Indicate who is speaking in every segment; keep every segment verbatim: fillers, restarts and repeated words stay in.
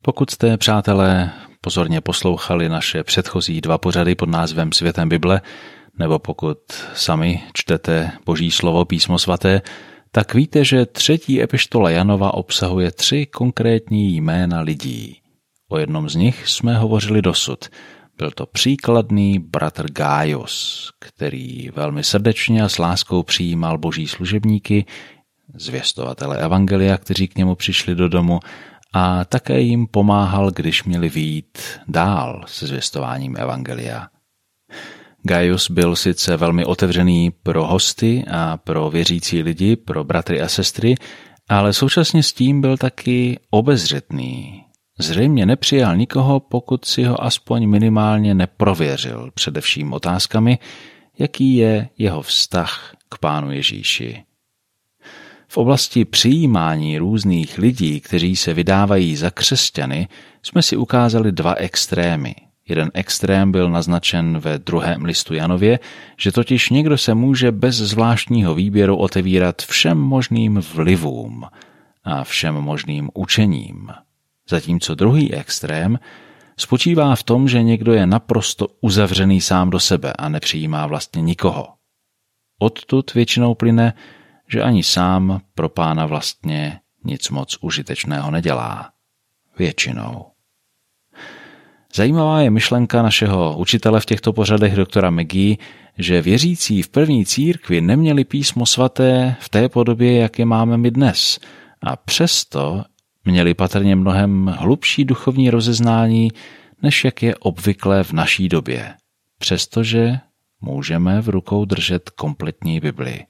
Speaker 1: Pokud jste, přátelé, pozorně poslouchali naše předchozí dva pořady pod názvem Světem Bible, nebo pokud sami čtete Boží slovo Písmo svaté, tak víte, že třetí epištola Janova obsahuje tři konkrétní jména lidí. O jednom z nich jsme hovořili dosud. Byl to příkladný bratr Gaius, který velmi srdečně a s láskou přijímal boží služebníky, zvěstovatele evangelia, kteří k němu přišli do domu, a také jim pomáhal, když měli vyjít dál se zvěstováním evangelia. Gaius byl sice velmi otevřený pro hosty a pro věřící lidi, pro bratry a sestry, ale současně s tím byl taky obezřetný. Zřejmě nepřijal nikoho, pokud si ho aspoň minimálně neprověřil, především otázkami, jaký je jeho vztah k Pánu Ježíši. V oblasti přijímání různých lidí, kteří se vydávají za křesťany, jsme si ukázali dva extrémy. Jeden extrém byl naznačen ve druhém listu Janově, že totiž někdo se může bez zvláštního výběru otevírat všem možným vlivům a všem možným učením. Zatímco druhý extrém spočívá v tom, že někdo je naprosto uzavřený sám do sebe a nepřijímá vlastně nikoho. Odtud většinou plyne, že ani sám pro Pána vlastně nic moc užitečného nedělá. Většinou. Zajímavá je myšlenka našeho učitele v těchto pořadech doktora McGee, že věřící v první církvi neměli Písmo svaté v té podobě, jak je máme my dnes, a přesto měli patrně mnohem hlubší duchovní rozeznání, než jak je obvyklé v naší době, přestože můžeme v rukou držet kompletní Bibli.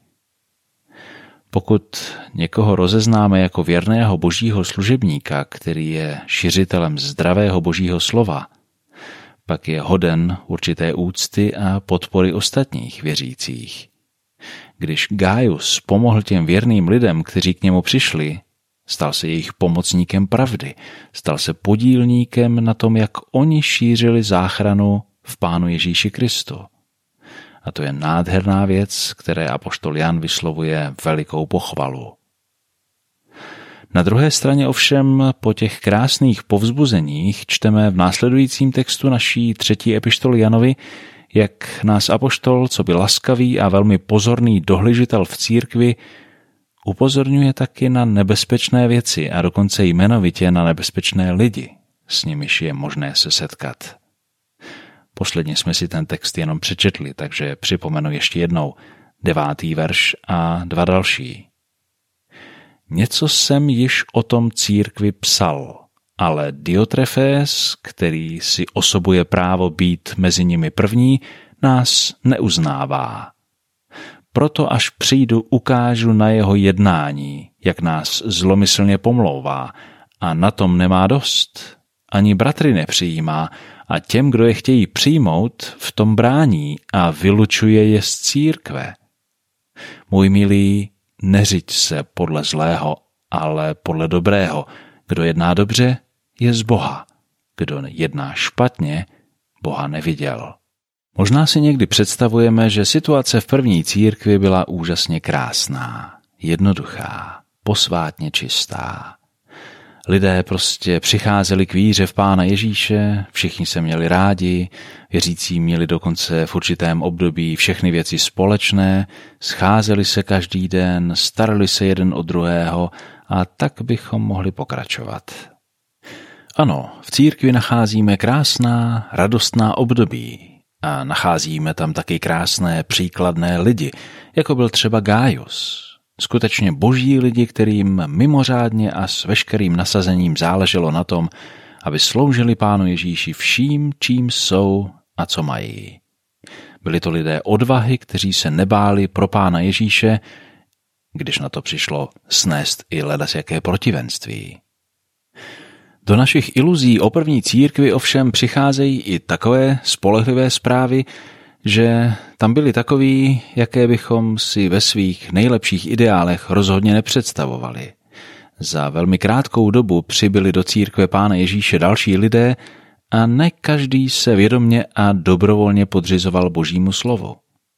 Speaker 1: Pokud někoho rozeznáme jako věrného božího služebníka, který je šiřitelem zdravého božího slova, pak je hoden určité úcty a podpory ostatních věřících. Když Gaius pomohl těm věrným lidem, kteří k němu přišli, stal se jejich pomocníkem pravdy, stal se podílníkem na tom, jak oni šířili záchranu v Pánu Ježíši Kristu. A to je nádherná věc, které apoštol Jan vyslovuje velikou pochvalu. Na druhé straně ovšem po těch krásných povzbuzeních čteme v následujícím textu naší třetí epištoly Janovi, jak nás apoštol, co by laskavý a velmi pozorný dohlížitel v církvi, upozorňuje taky na nebezpečné věci a dokonce jmenovitě na nebezpečné lidi, s nimiž je možné se setkat. Posledně jsme si ten text jenom přečetli, takže připomenu ještě jednou devátý verš a dva další. Něco jsem již o tom církvi psal, ale Diotrefés, který si osobuje právo být mezi nimi první, nás neuznává. Proto až přijdu, ukážu na jeho jednání, jak nás zlomyslně pomlouvá, a na tom nemá dost. Ani bratry nepřijímá, a těm, kdo je chtějí přijmout, v tom brání a vylučuje je z církve. Můj milý, neřiď se podle zlého, ale podle dobrého. Kdo jedná dobře, je z Boha. Kdo jedná špatně, Boha neviděl. Možná si někdy představujeme, že situace v první církvi byla úžasně krásná, jednoduchá, posvátně čistá. Lidé prostě přicházeli k víře v Pána Ježíše, všichni se měli rádi, věřící měli dokonce v určitém období všechny věci společné, scházeli se každý den, starali se jeden o druhého a tak bychom mohli pokračovat. Ano, v církvi nacházíme krásná, radostná období a nacházíme tam taky krásné, příkladné lidi, jako byl třeba Gaius. Skutečně boží lidi, kterým mimořádně a s veškerým nasazením záleželo na tom, aby sloužili Pánu Ježíši vším, čím jsou a co mají. Byli to lidé odvahy, kteří se nebáli pro Pána Ježíše, když na to přišlo snést i ledasjaké protivenství. Do našich iluzí o první církvi ovšem přicházejí i takové spolehlivé zprávy, že tam byli takoví, jaké bychom si ve svých nejlepších ideálech rozhodně nepředstavovali. Za velmi krátkou dobu přibyli do církve Pána Ježíše další lidé a ne každý se vědomně a dobrovolně podřizoval Božímu slovu.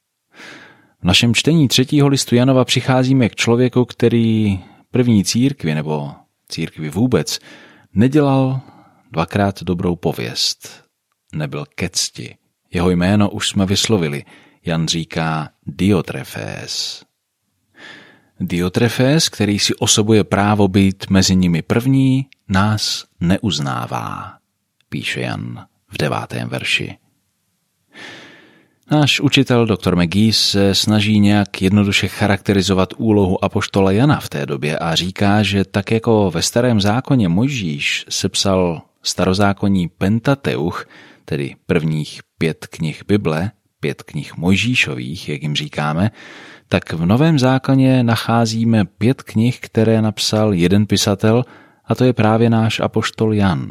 Speaker 1: V našem čtení třetího listu Janova přicházíme k člověku, který první církvi nebo církvi vůbec nedělal dvakrát dobrou pověst. Nebyl ke cti. Jeho jméno už jsme vyslovili. Jan říká Diotrefés. Diotrefés, který si osobuje právo být mezi nimi první, nás neuznává, píše Jan v devátém verši. Náš učitel doktor McGee se snaží nějak jednoduše charakterizovat úlohu apoštola Jana v té době a říká, že tak jako ve starém zákoně Mojžíš sepsal starozákonní Pentateuch, tedy prvních pět knih Bible, pět knih Mojžíšových, jak jim říkáme, tak v Novém zákoně nacházíme pět knih, které napsal jeden pisatel, a to je právě náš apoštol Jan.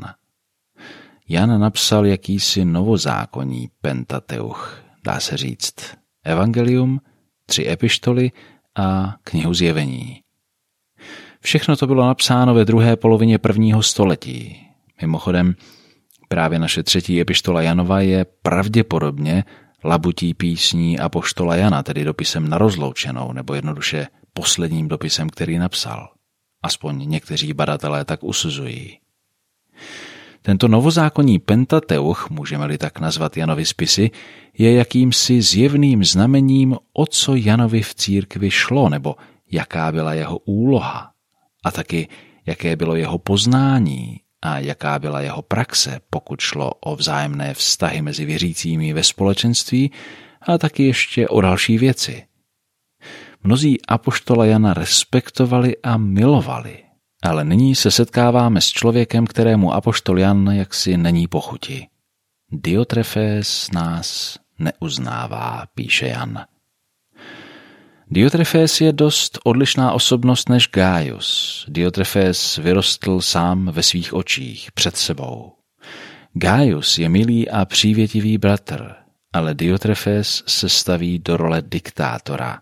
Speaker 1: Jan napsal jakýsi novozákonní Pentateuch, dá se říct evangelium, tři epištoly a knihu Zjevení. Všechno to bylo napsáno ve druhé polovině prvního století. Mimochodem, právě naše třetí epištola Janova je pravděpodobně labutí písní apoštola Jana, tedy dopisem na rozloučenou, nebo jednoduše posledním dopisem, který napsal. Aspoň někteří badatelé tak usuzují. Tento novozákonní Pentateuch, můžeme-li tak nazvat Janovi spisy, je jakýmsi zjevným znamením, o co Janovi v církvi šlo, nebo jaká byla jeho úloha, a taky jaké bylo jeho poznání a jaká byla jeho praxe, pokud šlo o vzájemné vztahy mezi věřícími ve společenství, a taky ještě o další věci. Mnozí apoštola Jana respektovali a milovali, ale nyní se setkáváme s člověkem, kterému apoštol Jan jaksi není po chuti. Diotrefés nás neuznává, píše Jan. Diotrefés je dost odlišná osobnost než Gaius. Diotrefés vyrostl sám ve svých očích, před sebou. Gaius je milý a přívětivý bratr, ale Diotrefés se staví do role diktátora.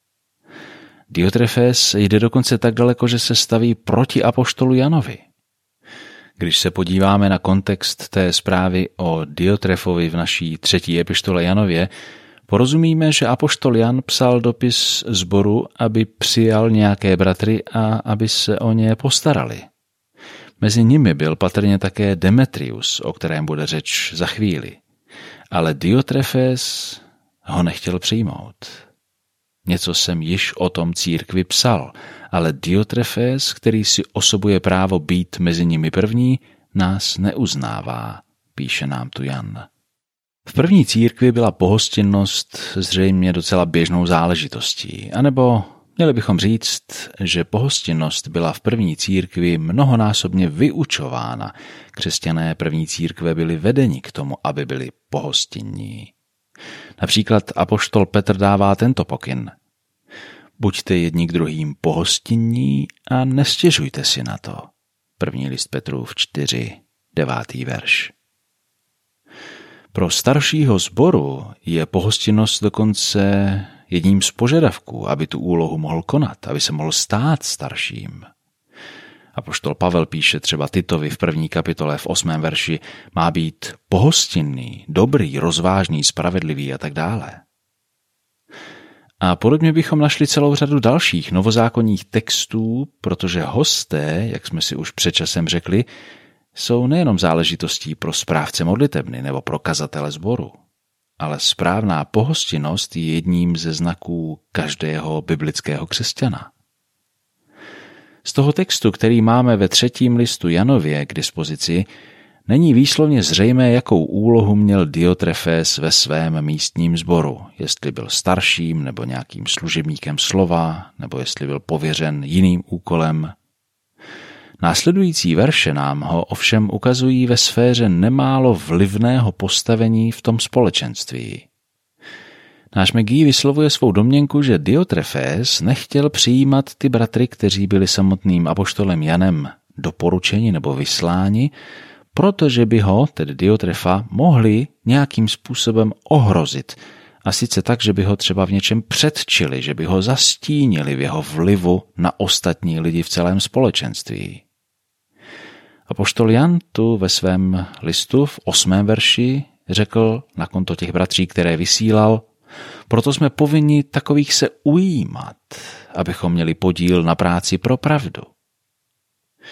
Speaker 1: Diotrefés jde dokonce tak daleko, že se staví proti apoštolu Janovi. Když se podíváme na kontext té zprávy o Diotrefovi v naší třetí epištole Janově, porozumíme, že apoštol Jan psal dopis sboru, aby přijal nějaké bratry a aby se o ně postarali. Mezi nimi byl patrně také Demetrius, o kterém bude řeč za chvíli. Ale Diotrefés ho nechtěl přijmout. Něco jsem již o tom církvi psal, ale Diotrefés, který si osobuje právo být mezi nimi první, nás neuznává, píše nám tu Jan. V první církvi byla pohostinnost zřejmě docela běžnou záležitostí, anebo měli bychom říct, že pohostinnost byla v první církvi mnohonásobně vyučována. Křesťané první církve byli vedeni k tomu, aby byli pohostinní. Například apoštol Petr dává tento pokyn. Buďte jedni k druhým pohostinní a nestěžujte si na to. První list Petrův čtyři, devátý verš. Pro staršího sboru je pohostinnost dokonce jedním z požadavků, aby tu úlohu mohl konat, aby se mohl stát starším. Apoštol Pavel píše třeba Titovi v první kapitole v osmém verši, má být pohostinný, dobrý, rozvážný, spravedlivý a tak dále. A podobně bychom našli celou řadu dalších novozákonních textů, protože hosté, jak jsme si už před časem řekli, jsou nejenom záležitostí pro správce modlitebny nebo pro kazatele sboru, ale správná pohostinnost je jedním ze znaků každého biblického křesťana. Z toho textu, který máme ve třetím listu Janově k dispozici, není výslovně zřejmé, jakou úlohu měl Diotrefés ve svém místním sboru, jestli byl starším nebo nějakým služebníkem slova, nebo jestli byl pověřen jiným úkolem. Následující verše nám ho ovšem ukazují ve sféře nemálo vlivného postavení v tom společenství. Náš McGee vyslovuje svou domněnku, že Diotrefés nechtěl přijímat ty bratry, kteří byli samotným apoštolem Janem doporučeni nebo vysláni, protože by ho, tedy Diotrefa, mohli nějakým způsobem ohrozit. A sice tak, že by ho třeba v něčem předčili, že by ho zastínili v jeho vlivu na ostatní lidi v celém společenství. Apoštol Jan tu ve svém listu v osmém verši řekl na konto těch bratří, které vysílal, proto jsme povinni takových se ujímat, abychom měli podíl na práci pro pravdu.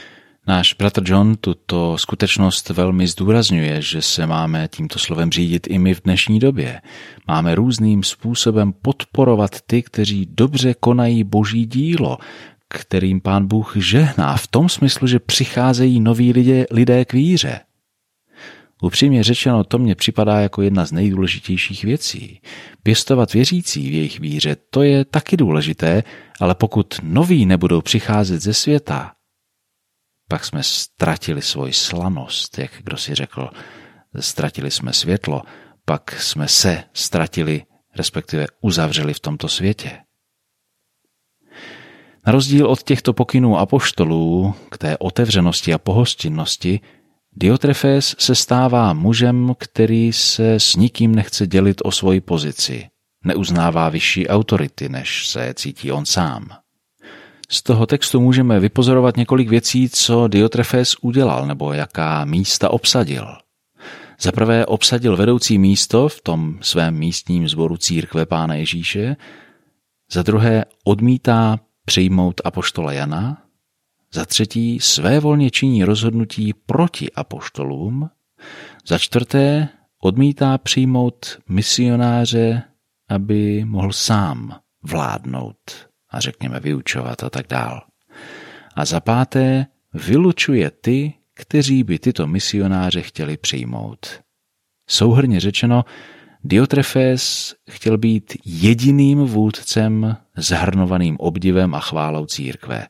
Speaker 1: Náš bratr John tuto skutečnost velmi zdůrazňuje, že se máme tímto slovem řídit i my v dnešní době. Máme různým způsobem podporovat ty, kteří dobře konají boží dílo, kterým Pán Bůh žehná v tom smyslu, že přicházejí noví lidé, lidé k víře. Upřímně řečeno, to mně připadá jako jedna z nejdůležitějších věcí. Pěstovat věřící v jejich víře, to je taky důležité, ale pokud noví nebudou přicházet ze světa, pak jsme ztratili svoji slanost, jak kdo si řekl, ztratili jsme světlo, pak jsme se ztratili, respektive uzavřeli v tomto světě. Na rozdíl od těchto pokynů apoštolů k té otevřenosti a pohostinnosti, Diotrefes se stává mužem, který se s nikým nechce dělit o svoji pozici, neuznává vyšší autority, než se cítí on sám. Z toho textu můžeme vypozorovat několik věcí, co Diotrefes udělal nebo jaká místa obsadil. Za prvé obsadil vedoucí místo v tom svém místním sboru církve Pána Ježíše, za druhé odmítá přijmout apoštola Jana, za třetí svévolně činí rozhodnutí proti apoštolům, za čtvrté odmítá přijmout misionáře, aby mohl sám vládnout a řekněme vyučovat a tak dál. A za páté vylučuje ty, kteří by tyto misionáře chtěli přijmout. Souhrnně řečeno, Diotrefes chtěl být jediným vůdcem zhrnovaným obdivem a chválou církve.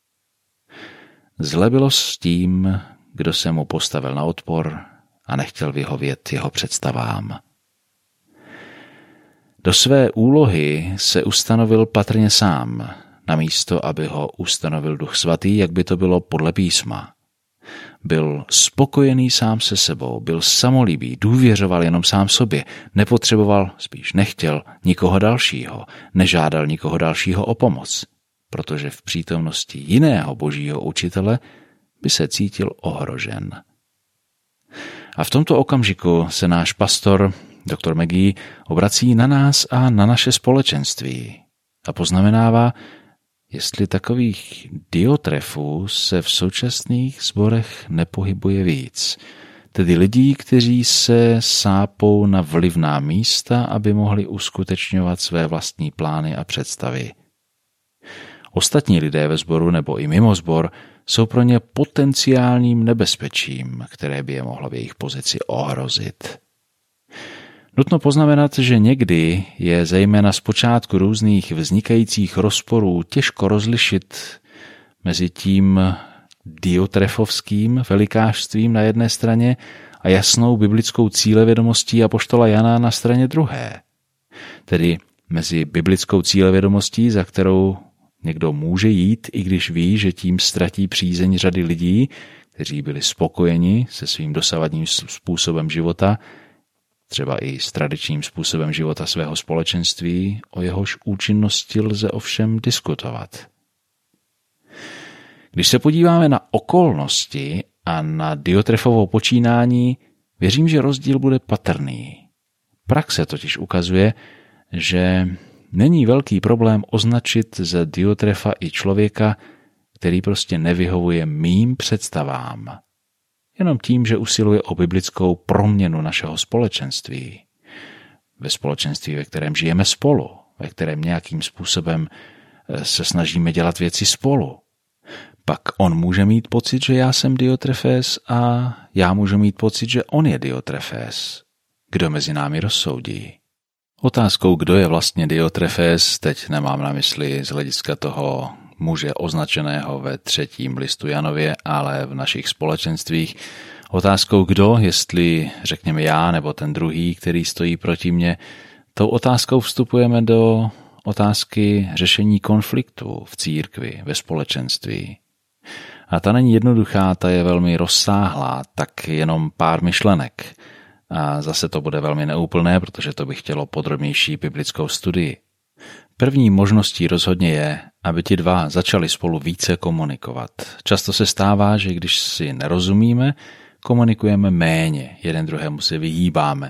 Speaker 1: Zle bylo s tím, kdo se mu postavil na odpor a nechtěl vyhovět jeho představám. Do své úlohy se ustanovil patrně sám, namísto aby ho ustanovil Duch Svatý, jak by to bylo podle písma. Byl spokojený sám se sebou, byl samolíbý, důvěřoval jenom sám sobě, nepotřeboval, spíš nechtěl nikoho dalšího, nežádal nikoho dalšího o pomoc, protože v přítomnosti jiného božího učitele by se cítil ohrožen. A v tomto okamžiku se náš pastor, doktor McGee, obrací na nás a na naše společenství a poznamenává, jestli takových Diotrefů se v současných sborech nepohybuje víc, tedy lidí, kteří se sápou na vlivná místa, aby mohli uskutečňovat své vlastní plány a představy. Ostatní lidé ve sboru nebo i mimo sbor jsou pro ně potenciálním nebezpečím, které by je mohlo v jejich pozici ohrozit. Nutno poznamenat, že někdy je zejména z počátku různých vznikajících rozporů těžko rozlišit mezi tím diotrefovským velikářstvím na jedné straně a jasnou biblickou cílevědomostí apoštola Jana na straně druhé. Tedy mezi biblickou cílevědomostí, za kterou někdo může jít, i když ví, že tím ztratí přízeň řady lidí, kteří byli spokojeni se svým dosavadním způsobem života, třeba i s tradičním způsobem života svého společenství, o jehož účinnosti lze ovšem diskutovat. Když se podíváme na okolnosti a na Diotrefovo počínání, věřím, že rozdíl bude patrný. Praxe totiž ukazuje, že není velký problém označit za Diotrefa i člověka, který prostě nevyhovuje mým představám. Jenom tím, že usiluje o biblickou proměnu našeho společenství. Ve společenství, ve kterém žijeme spolu, ve kterém nějakým způsobem se snažíme dělat věci spolu. Pak on může mít pocit, že já jsem Diotrefes a já můžu mít pocit, že on je Diotrefes. Kdo mezi námi rozsoudí? Otázkou, kdo je vlastně Diotrefes, teď nemám na mysli z hlediska toho muže označeného ve třetím listu Janově, ale v našich společenstvích. Otázkou kdo, jestli řekněme já nebo ten druhý, který stojí proti mně, tou otázkou vstupujeme do otázky řešení konfliktu v církvi, ve společenství. A ta není jednoduchá, ta je velmi rozsáhlá, tak jenom pár myšlenek. A zase to bude velmi neúplné, protože to by chtělo podrobnější biblickou studii. První možností rozhodně je, aby ti dva začali spolu více komunikovat. Často se stává, že když si nerozumíme, komunikujeme méně, jeden druhému se vyhýbáme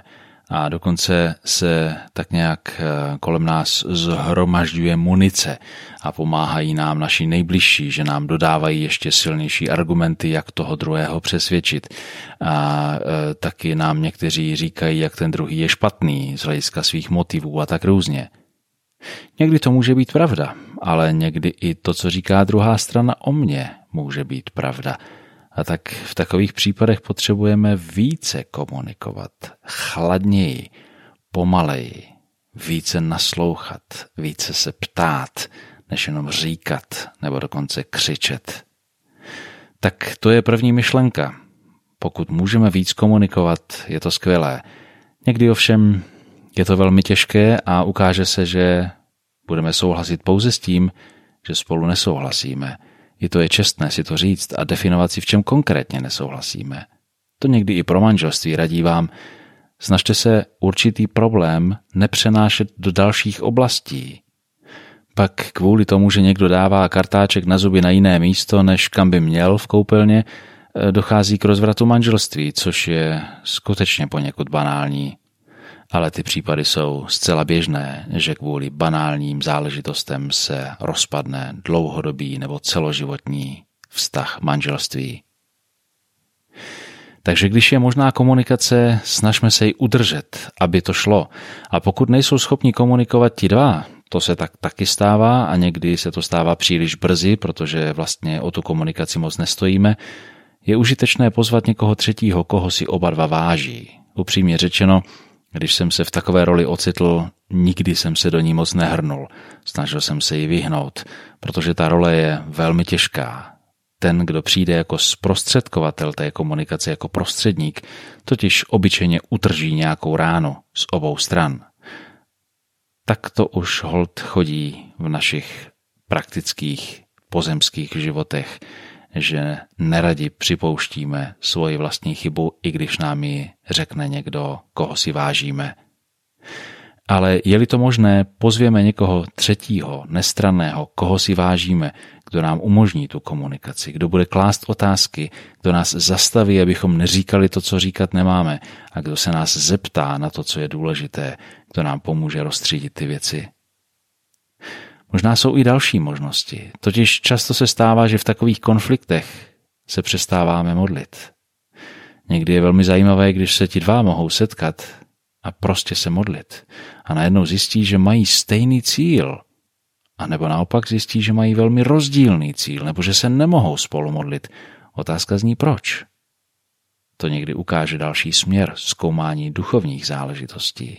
Speaker 1: a dokonce se tak nějak kolem nás zhromažďuje munice a pomáhají nám naši nejbližší, že nám dodávají ještě silnější argumenty, jak toho druhého přesvědčit. A taky nám někteří říkají, jak ten druhý je špatný z hlediska svých motivů a tak různě. Někdy to může být pravda, ale někdy i to, co říká druhá strana o mně, může být pravda. A tak v takových případech potřebujeme více komunikovat, chladněji, pomaleji, více naslouchat, více se ptát, než jenom říkat nebo dokonce křičet. Tak to je první myšlenka. Pokud můžeme víc komunikovat, je to skvělé. Někdy ovšem je to velmi těžké a ukáže se, že budeme souhlasit pouze s tím, že spolu nesouhlasíme. I to je čestné si to říct a definovat si, v čem konkrétně nesouhlasíme. To někdy i pro manželství radí vám. Snažte se určitý problém nepřenášet do dalších oblastí. Pak kvůli tomu, že někdo dává kartáček na zuby na jiné místo, než kam by měl v koupelně, dochází k rozvratu manželství, což je skutečně poněkud banální. Ale ty případy jsou zcela běžné, že kvůli banálním záležitostem se rozpadne dlouhodobý nebo celoživotní vztah manželství. Takže když je možná komunikace, snažme se ji udržet, aby to šlo. A pokud nejsou schopni komunikovat ti dva, to se tak taky stává a někdy se to stává příliš brzy, protože vlastně o tu komunikaci moc nestojíme, je užitečné pozvat někoho třetího, koho si oba dva váží. Upřímně řečeno, když jsem se v takové roli ocitl, nikdy jsem se do ní moc nehrnul. Snažil jsem se jí vyhnout, protože ta role je velmi těžká. Ten, kdo přijde jako zprostředkovatel té komunikace, jako prostředník, totiž obyčejně utrží nějakou ránu z obou stran. Tak to už holt chodí v našich praktických pozemských životech, že neradi připouštíme svoji vlastní chybu, i když nám ji řekne někdo, koho si vážíme. Ale je-li to možné, pozvěme někoho třetího, nestranného, koho si vážíme, kdo nám umožní tu komunikaci, kdo bude klást otázky, kdo nás zastaví, abychom neříkali to, co říkat nemáme, a kdo se nás zeptá na to, co je důležité, kdo nám pomůže rozstřídit ty věci. Možná jsou i další možnosti, totiž často se stává, že v takových konfliktech se přestáváme modlit. Někdy je velmi zajímavé, když se ti dva mohou setkat a prostě se modlit a najednou zjistí, že mají stejný cíl, a nebo naopak zjistí, že mají velmi rozdílný cíl, nebo že se nemohou spolu modlit. Otázka zní proč. To někdy ukáže další směr zkoumání duchovních záležitostí.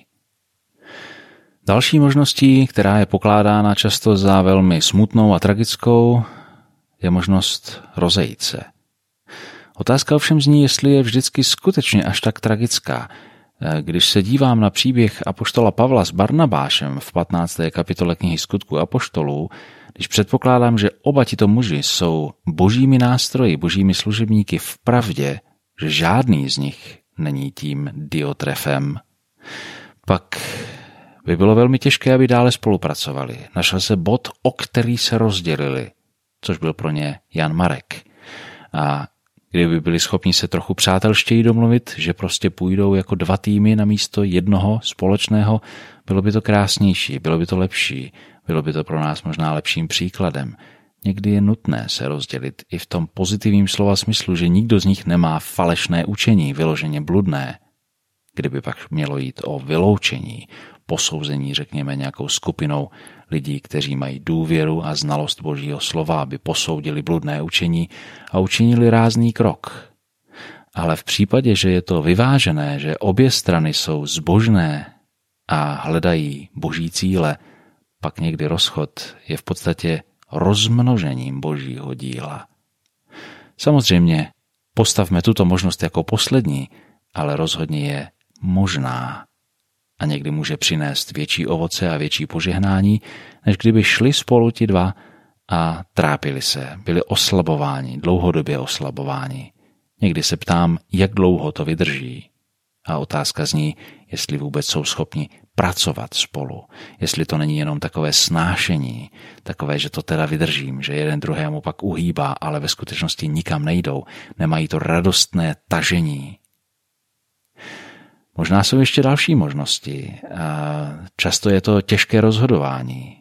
Speaker 1: Další možností, která je pokládána často za velmi smutnou a tragickou, je možnost rozejít se. Otázka ovšem zní, jestli je vždycky skutečně až tak tragická. Když se dívám na příběh apoštola Pavla s Barnabášem v patnácté kapitole knihy Skutků apoštolů, když předpokládám, že oba tito muži jsou božími nástroji, božími služebníky v pravdě, že žádný z nich není tím Diotrefem, pak by bylo velmi těžké, aby dále spolupracovali. Našel se bod, o který se rozdělili, což byl pro ně Jan Marek. A kdyby byli schopni se trochu přátelštěji domluvit, že prostě půjdou jako dva týmy na místo jednoho společného, bylo by to krásnější, bylo by to lepší, bylo by to pro nás možná lepším příkladem. Někdy je nutné se rozdělit i v tom pozitivním slova smyslu, že nikdo z nich nemá falešné učení, vyloženě bludné. Kdyby pak mělo jít o vyloučení, posouzení, řekněme, nějakou skupinou lidí, kteří mají důvěru a znalost Božího slova, aby posoudili bludné učení a učinili rázný krok. Ale v případě, že je to vyvážené, že obě strany jsou zbožné a hledají Boží cíle, pak někdy rozchod je v podstatě rozmnožením Božího díla. Samozřejmě postavme tuto možnost jako poslední, ale rozhodně je možná. A někdy může přinést větší ovoce a větší požehnání, než kdyby šli spolu ti dva a trápili se, byli oslabováni, dlouhodobě oslabováni. Někdy se ptám, jak dlouho to vydrží. A otázka zní, jestli vůbec jsou schopni pracovat spolu, jestli to není jenom takové snášení, takové, že to teda vydržím, že jeden druhému pak uhýbá, ale ve skutečnosti nikam nejdou, nemají to radostné tažení. Možná jsou ještě další možnosti a často je to těžké rozhodování.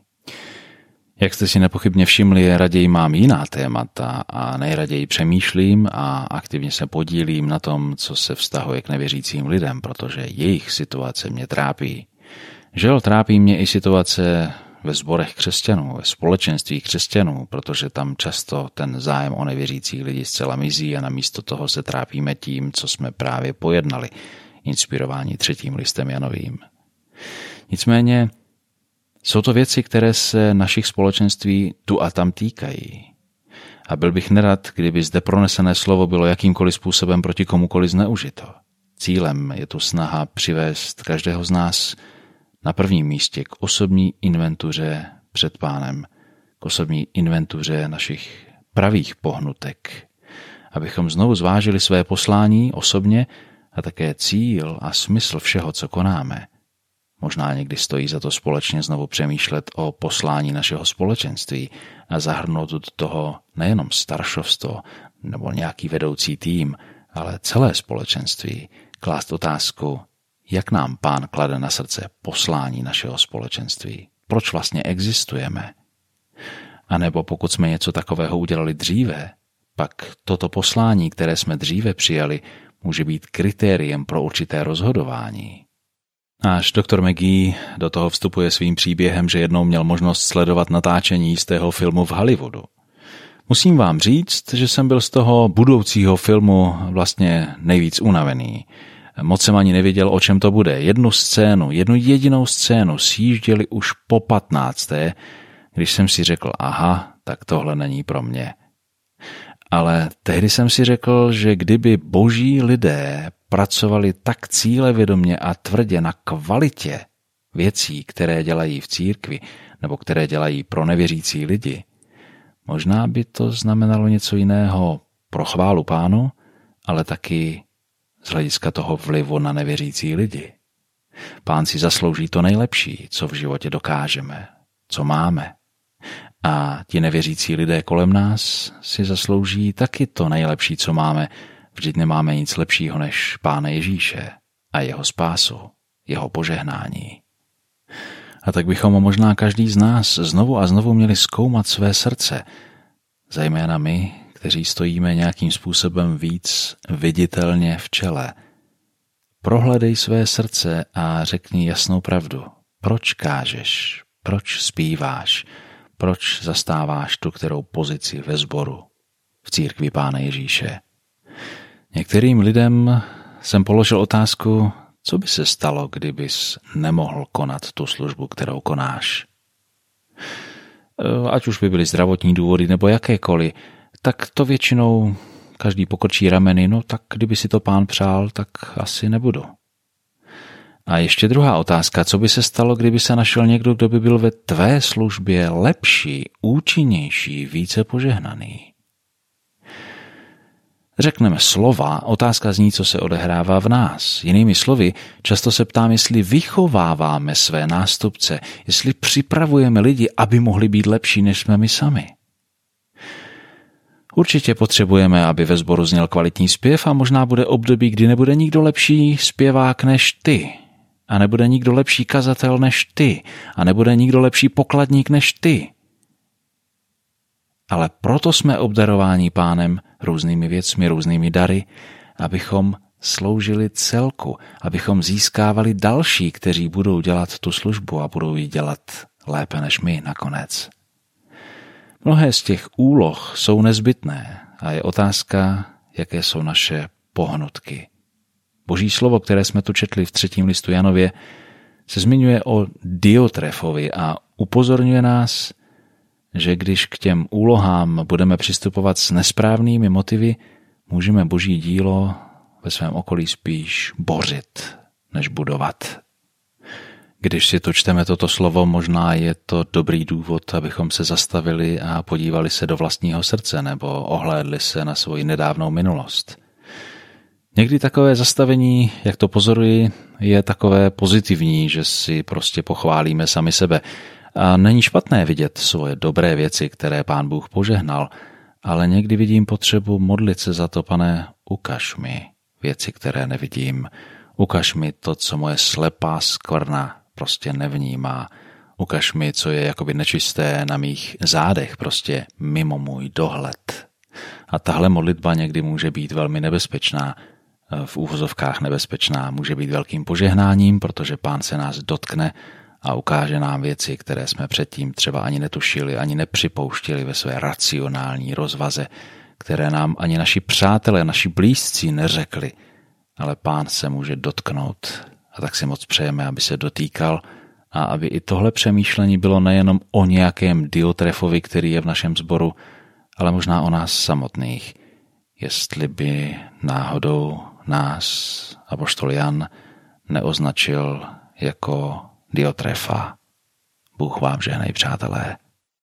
Speaker 1: Jak jste si nepochybně všimli, raději mám jiná témata a nejraději přemýšlím a aktivně se podílím na tom, co se vztahuje k nevěřícím lidem, protože jejich situace mě trápí. Žel, trápí mě i situace ve sborech křesťanů, ve společenství křesťanů, protože tam často ten zájem o nevěřící lidi zcela mizí a namísto toho se trápíme tím, co jsme právě pojednali, inspirováni třetím listem Janovým. Nicméně jsou to věci, které se našich společenství tu a tam týkají. A byl bych nerad, kdyby zde pronesené slovo bylo jakýmkoliv způsobem proti komukoliv zneužito. Cílem je tu snaha přivést každého z nás na prvním místě k osobní inventuře před Pánem, k osobní inventuře našich pravých pohnutek, abychom znovu zvážili své poslání osobně a také cíl a smysl všeho, co konáme. Možná někdy stojí za to společně znovu přemýšlet o poslání našeho společenství a zahrnout do toho nejenom staršovstvo nebo nějaký vedoucí tým, ale celé společenství, klást otázku, jak nám Pán klade na srdce poslání našeho společenství, proč vlastně existujeme. A nebo pokud jsme něco takového udělali dříve, pak toto poslání, které jsme dříve přijali, může být kritériem pro určité rozhodování. Náš doktor McGee do toho vstupuje svým příběhem, že jednou měl možnost sledovat natáčení jistého filmu v Hollywoodu. Musím vám říct, že jsem byl z toho budoucího filmu vlastně nejvíc unavený. Moc jsem ani nevěděl, o čem to bude. Jednu scénu, jednu jedinou scénu sjížděli už po patnácté, když jsem si řekl, aha, tak tohle není pro mě. Ale tehdy jsem si řekl, že kdyby boží lidé pracovali tak cílevědomě a tvrdě na kvalitě věcí, které dělají v církvi nebo které dělají pro nevěřící lidi, možná by to znamenalo něco jiného pro chválu Pánu, ale taky z hlediska toho vlivu na nevěřící lidi. Pán si zaslouží to nejlepší, co v životě dokážeme, co máme. A ti nevěřící lidé kolem nás si zaslouží taky to nejlepší, co máme. Vždyť nemáme nic lepšího než Pána Ježíše a jeho spásu, jeho požehnání. A tak bychom možná každý z nás znovu a znovu měli zkoumat své srdce, zejména my, kteří stojíme nějakým způsobem víc viditelně v čele. Prohledej své srdce a řekni jasnou pravdu. Proč kážeš? Proč zpíváš? Proč zastáváš tu kterou pozici ve sboru v církvi Pána Ježíše? Některým lidem jsem položil otázku, co by se stalo, kdybys nemohl konat tu službu, kterou konáš. Ať už by byly zdravotní důvody nebo jakékoliv, tak to většinou každý pokrčí rameny, no tak kdyby si to Pán přál, tak asi nebudu. A ještě druhá otázka, co by se stalo, kdyby se našel někdo, kdo by byl ve tvé službě lepší, účinnější, více požehnaný? Řekneme slova, otázka zní, co se odehrává v nás. Jinými slovy, často se ptám, jestli vychováváme své nástupce, jestli připravujeme lidi, aby mohli být lepší, než jsme my sami. Určitě potřebujeme, aby ve sboru zněl kvalitní zpěv a možná bude období, kdy nebude nikdo lepší zpěvák než ty. A nebude nikdo lepší kazatel než ty. A nebude nikdo lepší pokladník než ty. Ale proto jsme obdarováni Pánem různými věcmi, různými dary, abychom sloužili celku, abychom získávali další, kteří budou dělat tu službu a budou ji dělat lépe než my nakonec. Mnohé z těch úloh jsou nezbytné a je otázka, jaké jsou naše pohnutky. Boží slovo, které jsme tu četli v třetím listu Janově, se zmiňuje o Diotrefovi a upozorňuje nás, že když k těm úlohám budeme přistupovat s nesprávnými motivy, můžeme Boží dílo ve svém okolí spíš bořit, než budovat. Když si to čteme toto slovo, možná je to dobrý důvod, abychom se zastavili a podívali se do vlastního srdce nebo ohlédli se na svoji nedávnou minulost. Někdy takové zastavení, jak to pozoruji, je takové pozitivní, že si prostě pochválíme sami sebe. A není špatné vidět svoje dobré věci, které Pán Bůh požehnal, ale někdy vidím potřebu modlit se za to, Pane, ukaž mi věci, které nevidím. Ukaž mi to, co moje slepá skvrna prostě nevnímá. Ukaž mi, co je jakoby nečisté na mých zádech, prostě mimo můj dohled. A tahle modlitba někdy může být velmi nebezpečná, v úvozovkách nebezpečná, může být velkým požehnáním, protože Pán se nás dotkne a ukáže nám věci, které jsme předtím třeba ani netušili, ani nepřipouštěli ve své racionální rozvaze, které nám ani naši přátelé, naši blízcí neřekli, ale Pán se může dotknout. A tak si moc přejeme, aby se dotýkal a aby i tohle přemýšlení bylo nejenom o nějakém Diotrefovi, který je v našem sboru, ale možná o nás samotných. Jestli by náhodou nás apoštol Jan neoznačil jako Diotrefa. Bůh vám žehnej, přátelé.